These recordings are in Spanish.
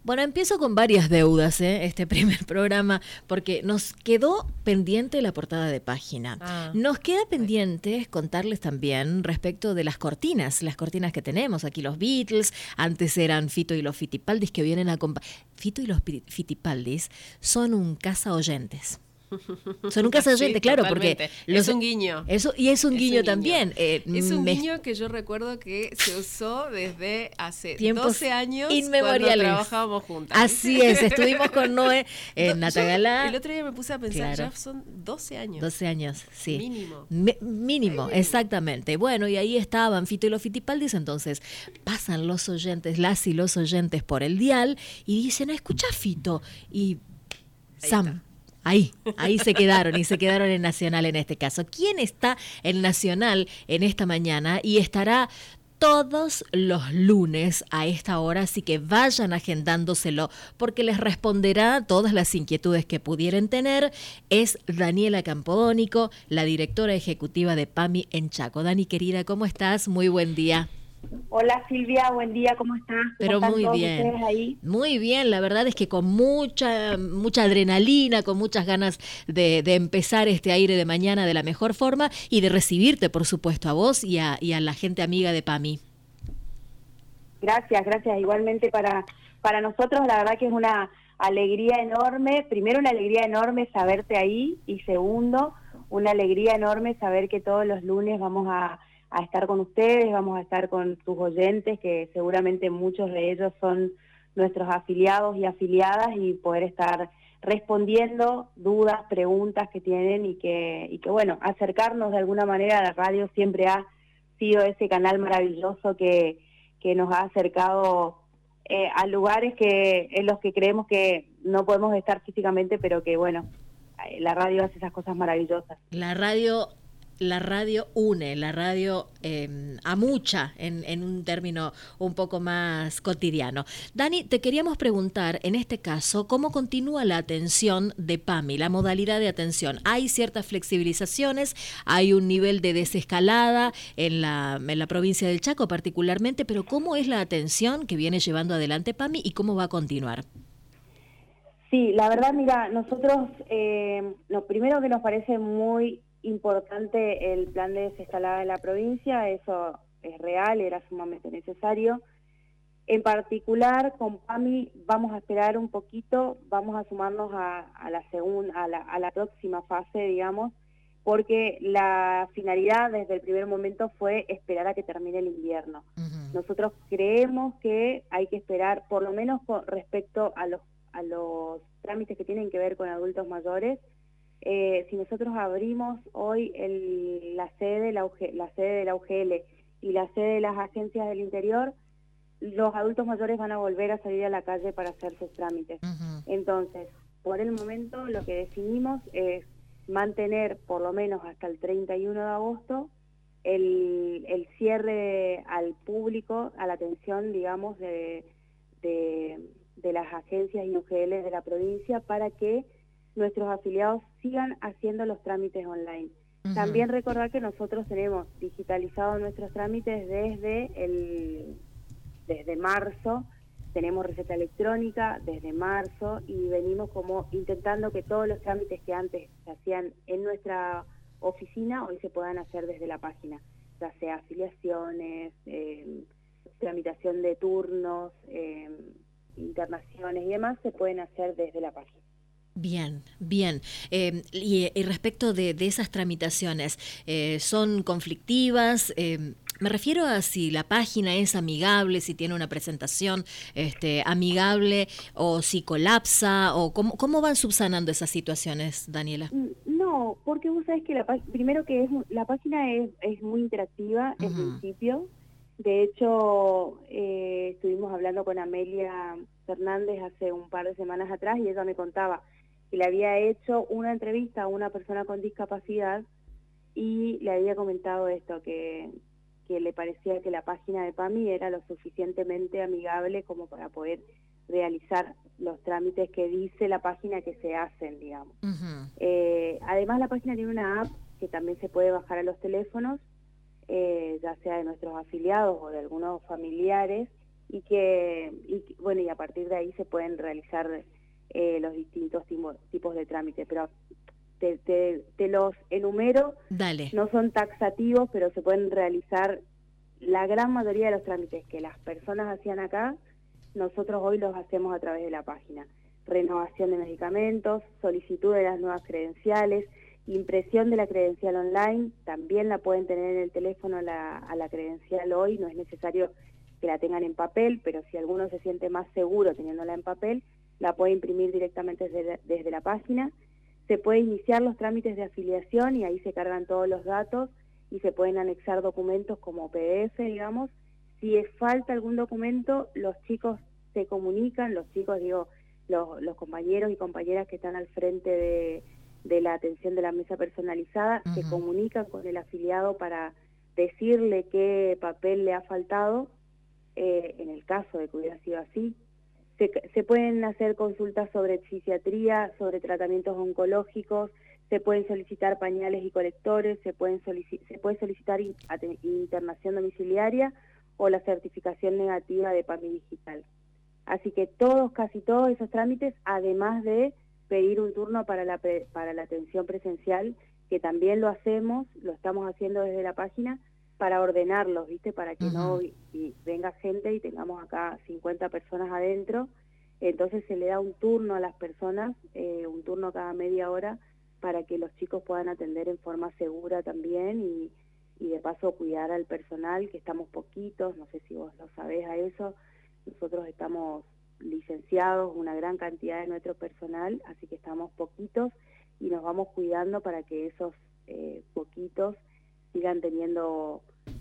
Bueno, empiezo con varias deudas, este primer programa, porque nos quedó pendiente la portada de página. Nos queda pendiente contarles también respecto de las cortinas que tenemos. Aquí los Beatles, antes eran Fito y los Fitipaldis, que vienen a Fito y los Fitipaldis son un caza oyentes. Son un caso oyente, sí, claro, totalmente. Porque es un guiño. Eso, y es un guiño también. Es un guiño que yo recuerdo que se usó desde hace tiempos 12 años inmemoriales. Cuando trabajábamos juntas. Así es, estuvimos con Noé en Natagalá. El otro día me puse a pensar, claro. ya son 12 años. 12 años, sí. Mínimo, exactamente. Bueno, y ahí estaban Fito y los Fitipaldis, entonces pasan los oyentes, las y los oyentes por el dial y dicen, escucha Fito, y Sam. Ahí se quedaron en Nacional en este caso. ¿Quién está en Nacional en esta mañana? Y estará todos los lunes a esta hora, así que vayan agendándoselo porque les responderá todas las inquietudes que pudieran tener. Es Daniela Campodónico, la directora ejecutiva de PAMI en Chaco. Dani, querida, ¿cómo estás? Muy buen día. Hola Silvia, buen día, ¿cómo estás? Pero muy bien, ahí? Muy bien, la verdad es que con mucha adrenalina, con muchas ganas de empezar este aire de mañana de la mejor forma y de recibirte, por supuesto, a vos y a la gente amiga de PAMI. Gracias, igualmente para nosotros la verdad que es una alegría enorme, primero una alegría enorme saberte ahí y segundo, una alegría enorme saber que todos los lunes vamos a estar con ustedes, vamos a estar con tus oyentes, que seguramente muchos de ellos son nuestros afiliados y afiliadas, y poder estar respondiendo dudas, preguntas que tienen y que bueno, acercarnos de alguna manera a la radio siempre ha sido ese canal maravilloso que nos ha acercado a lugares en los que creemos que no podemos estar físicamente, pero que bueno, la radio hace esas cosas maravillosas. La radio une, la radio amucha en un término un poco más cotidiano. Dani, te queríamos preguntar, en este caso, ¿cómo continúa la atención de PAMI, la modalidad de atención? ¿Hay ciertas flexibilizaciones? ¿Hay un nivel de desescalada en la provincia del Chaco particularmente? Pero ¿cómo es la atención que viene llevando adelante PAMI y cómo va a continuar? Sí, la verdad, mira, nosotros, lo primero que nos parece muy importante el plan de desescalada de la provincia, eso es real, era sumamente necesario. En particular, con PAMI vamos a esperar un poquito, vamos a sumarnos a la próxima fase, digamos, porque la finalidad desde el primer momento fue esperar a que termine el invierno. Uh-huh. Nosotros creemos que hay que esperar, por lo menos con respecto a los trámites que tienen que ver con adultos mayores. Si nosotros abrimos hoy la sede de la UGL y la sede de las agencias del interior, los adultos mayores van a volver a salir a la calle para hacer sus trámites. Uh-huh. Entonces, por el momento lo que definimos es mantener por lo menos hasta el 31 de agosto el cierre al público, a la atención, digamos, de las agencias y UGL de la provincia, para que nuestros afiliados sigan haciendo los trámites online. Uh-huh. También recordar que nosotros tenemos digitalizados nuestros trámites desde marzo, tenemos receta electrónica desde marzo y venimos como intentando que todos los trámites que antes se hacían en nuestra oficina hoy se puedan hacer desde la página, ya sea afiliaciones, tramitación de turnos, internaciones y demás se pueden hacer desde la página. Bien. Y respecto de esas tramitaciones, ¿son conflictivas? Me refiero a si la página es amigable, si tiene una presentación amigable, o si colapsa, o cómo van subsanando esas situaciones, Daniela. No, porque vos sabés que primero que la página es muy interactiva en principio. De hecho, estuvimos hablando con Amelia Fernández hace un par de semanas atrás y ella me contaba que le había hecho una entrevista a una persona con discapacidad y le había comentado esto, que le parecía que la página de PAMI era lo suficientemente amigable como para poder realizar los trámites que dice la página que se hacen, digamos. Uh-huh. Además, la página tiene una app que también se puede bajar a los teléfonos, ya sea de nuestros afiliados o de algunos familiares, bueno, y a partir de ahí se pueden realizar los distintos tipos de trámites, pero te los enumero. Dale. No son taxativos, pero se pueden realizar la gran mayoría de los trámites que las personas hacían acá, nosotros hoy los hacemos a través de la página. Renovación de medicamentos, solicitud de las nuevas credenciales, impresión de la credencial online, también la pueden tener en el teléfono a la credencial hoy, no es necesario que la tengan en papel, pero si alguno se siente más seguro teniéndola en papel, la puede imprimir directamente desde la página. Se puede iniciar los trámites de afiliación y ahí se cargan todos los datos y se pueden anexar documentos como PDF, digamos. Si falta algún documento, los chicos se comunican, los compañeros y compañeras que están al frente de la atención de la mesa personalizada, se comunican con el afiliado para decirle qué papel le ha faltado, en el caso de que hubiera sido así. Se pueden hacer consultas sobre fisiatría, sobre tratamientos oncológicos, se pueden solicitar pañales y colectores, se puede solicitar internación domiciliaria o la certificación negativa de PAMI digital. Así que casi todos esos trámites, además de pedir un turno para la atención presencial, que también lo estamos haciendo desde la página, para ordenarlos, ¿viste? Para que no venga gente y tengamos acá 50 personas adentro. Entonces se le da un turno a las personas, un turno cada media hora, para que los chicos puedan atender en forma segura también y de paso cuidar al personal, que estamos poquitos, no sé si vos lo sabés a eso. Nosotros estamos licenciados, una gran cantidad de nuestro personal, así que estamos poquitos y nos vamos cuidando para que esos poquitos sigan teniendo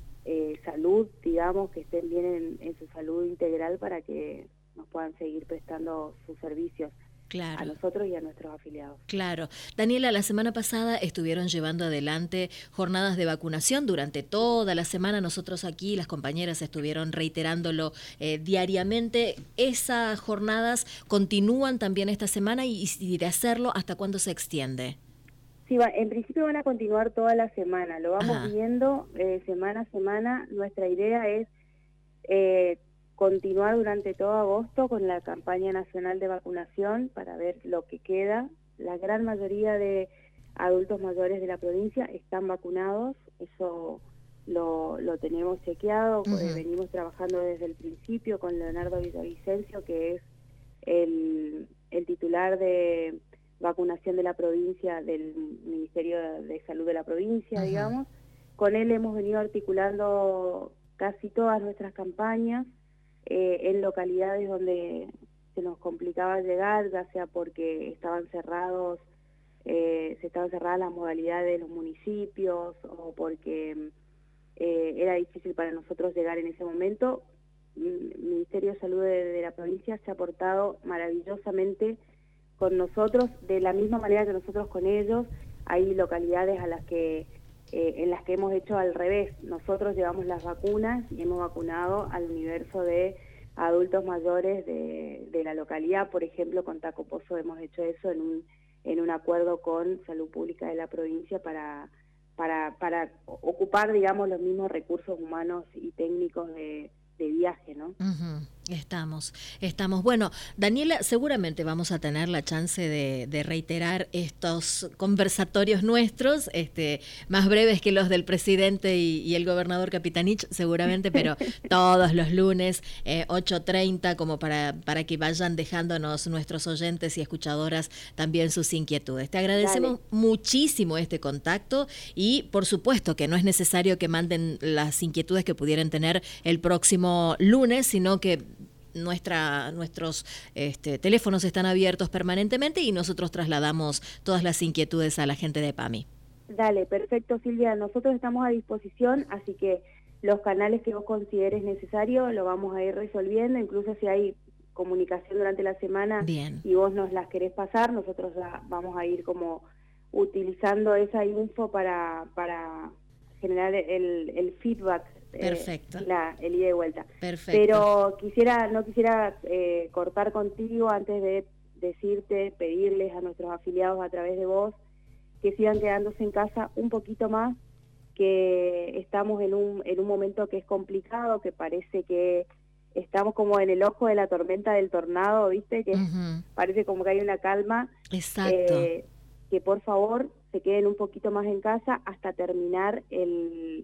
salud, digamos, que estén bien en su salud integral para que nos puedan seguir prestando sus servicios. Claro. A nosotros y a nuestros afiliados. Claro. Daniela, la semana pasada estuvieron llevando adelante jornadas de vacunación durante toda la semana. Nosotros aquí, las compañeras, estuvieron reiterándolo diariamente. ¿Esas jornadas continúan también esta semana y de hacerlo, hasta cuándo se extiende? Sí, en principio van a continuar toda la semana. Lo vamos viendo semana a semana. Nuestra idea es continuar durante todo agosto con la campaña nacional de vacunación para ver lo que queda. La gran mayoría de adultos mayores de la provincia están vacunados, eso lo tenemos chequeado, venimos trabajando desde el principio con Leonardo Villavicencio, que es el titular de vacunación de la provincia, del Ministerio de Salud de la provincia, digamos. Con él hemos venido articulando casi todas nuestras campañas, en localidades donde se nos complicaba llegar, ya sea porque estaban cerradas las modalidades de los municipios o porque era difícil para nosotros llegar en ese momento. El Ministerio de Salud de la provincia se ha portado maravillosamente con nosotros, de la misma manera que nosotros con ellos. Hay localidades en las que hemos hecho al revés. Nosotros llevamos las vacunas y hemos vacunado al universo de adultos mayores de la localidad. Por ejemplo, con Taco Pozo hemos hecho eso en un acuerdo con Salud Pública de la provincia para ocupar, digamos, los mismos recursos humanos y técnicos de viaje, ¿no? Estamos. Bueno, Daniela, seguramente vamos a tener la chance de reiterar estos conversatorios nuestros, más breves que los del presidente y el gobernador Capitanich, seguramente, pero todos los lunes, 8:30, como para que vayan dejándonos nuestros oyentes y escuchadoras también sus inquietudes. Te agradecemos muchísimo este contacto y, por supuesto, que no es necesario que manden las inquietudes que pudieran tener el próximo lunes, sino que nuestros teléfonos están abiertos permanentemente y nosotros trasladamos todas las inquietudes a la gente de PAMI. Dale, perfecto, Silvia. Nosotros estamos a disposición, así que los canales que vos consideres necesario lo vamos a ir resolviendo. Incluso si hay comunicación durante la semana y vos nos las querés pasar, nosotros vamos a ir como utilizando esa info para generar el feedback. Perfecto. El ida y vuelta. Perfecto. Pero no quisiera cortar contigo antes de pedirles a nuestros afiliados a través de vos que sigan quedándose en casa un poquito más, que estamos en un momento que es complicado, que parece que estamos como en el ojo de la tormenta del tornado, ¿viste? Que parece como que hay una calma. Exacto. Que por favor se queden un poquito más en casa hasta terminar el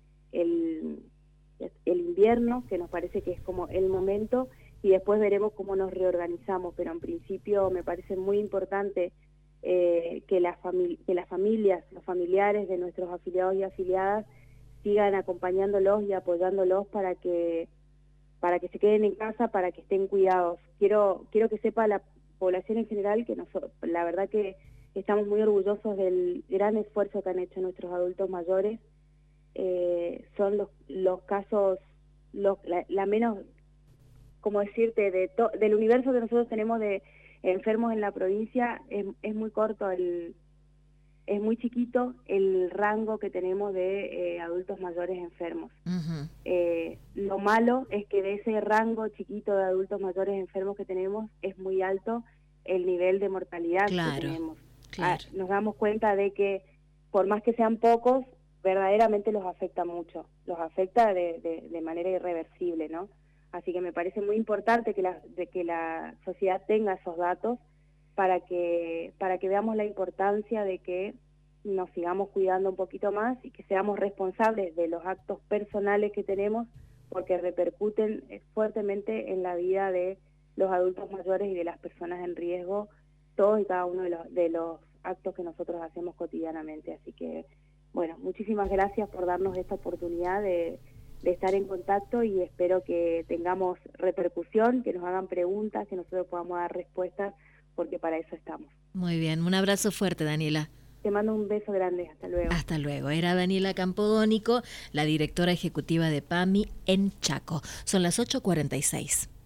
invierno, que nos parece que es como el momento, y después veremos cómo nos reorganizamos, pero en principio me parece muy importante que las familias, los familiares de nuestros afiliados y afiliadas sigan acompañándolos y apoyándolos para que se queden en casa, para que estén cuidados. Quiero que sepa la población en general que la verdad que estamos muy orgullosos del gran esfuerzo que han hecho nuestros adultos mayores. Son los casos, la menos, como decirte, del universo que nosotros tenemos de enfermos en la provincia, es muy corto, es muy chiquito el rango que tenemos de adultos mayores enfermos. Lo malo es que de ese rango chiquito de adultos mayores enfermos que tenemos es muy alto el nivel de mortalidad que tenemos. Claro. Nos damos cuenta de que por más que sean pocos, verdaderamente los afecta mucho, los afecta de manera irreversible, ¿no? Así que me parece muy importante que la sociedad tenga esos datos para que veamos la importancia de que nos sigamos cuidando un poquito más y que seamos responsables de los actos personales que tenemos, porque repercuten fuertemente en la vida de los adultos mayores y de las personas en riesgo, todos y cada uno de los actos que nosotros hacemos cotidianamente. Así que, bueno, muchísimas gracias por darnos esta oportunidad de estar en contacto, y espero que tengamos repercusión, que nos hagan preguntas, que nosotros podamos dar respuestas, porque para eso estamos. Muy bien, un abrazo fuerte, Daniela. Te mando un beso grande, hasta luego. Hasta luego. Era Daniela Campodónico, la directora ejecutiva de PAMI en Chaco. Son las 8:46.